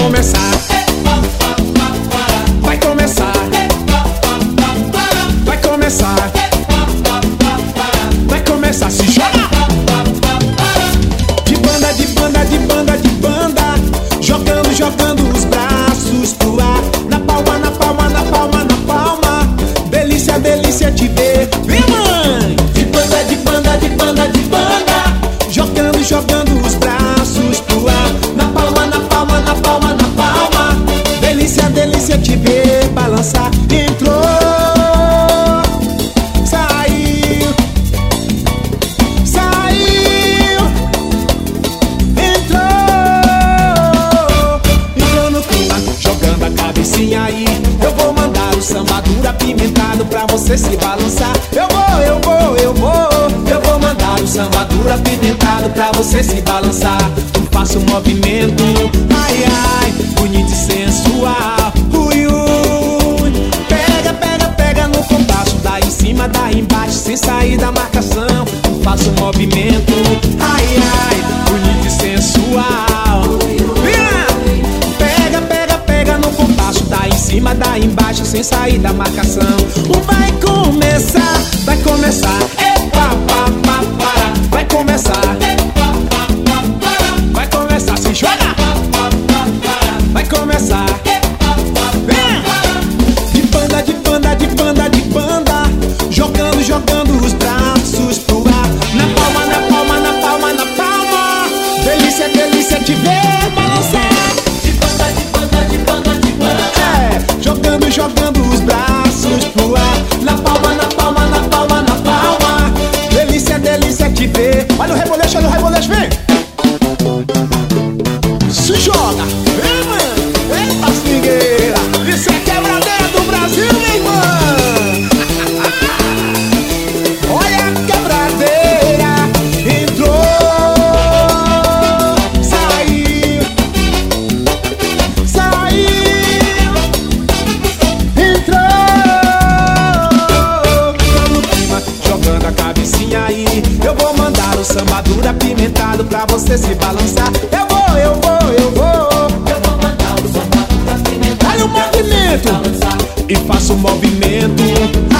começar. Vai começar. Vai começar. Vai começar, se joga. De banda, de banda, de banda, de banda. Jogando, jogando os braços pro ar. Na palma, na palma, na palma, na palma. Delícia, delícia de ver. Vem, mãe! De banda, de banda, de banda, de banda. Jogando, jogando os braços pro ar. Na palma, na palma, na palma, na palma. Delícia, delícia de ver balançar. Entrou, saiu, saiu, entrou. Entrou no clima, jogando a cabecinha aí. Eu vou mandar o samba duro apimentado pra você se balançar. Eu vou, eu vou, eu vou. Eu vou mandar o samba duro apimentado pra você se balançar. Eu faço um movimento, ai, ai, bonito e sensual. Ui, ui. Pega, pega, pega no compasso. Daí em cima, daí embaixo, sem sair da marcação. Eu faço um movimento, ai, ai, bonito e sensual. Pega, pega, pega no compasso. Daí em cima, daí embaixo, sem sair da marcação. Vai começar, vai começar. Epa, pá, pá, para. Vai começar. Vai começar, se joga. Vai começar. Vem! De banda, de banda, de banda, de banda. Jogando, jogando os braços pro ar. Na palma, na palma, na palma, na palma. Delícia, delícia de ver balançar. De banda, de banda, de banda, de banda. É, jogando, jogando os braços pro ar. Na palma, na palma, na palma, na palma. Delícia, delícia de ver. Olha o reboleixo, vem! Se joga! Vem, mano! Eita, swingueira! Isso é quebradeira do Brasil, minha irmã! Olha a quebradeira! Entrou, saiu, saiu, entrou. No clima, jogando a cabecinha aí. Eu vou mandar o samba duro apimentado pra você se balançar. Eu vou, eu vou, eu vou. Eu vou mandar o samba duro apimentado. Olha o movimento! E faço o movimento.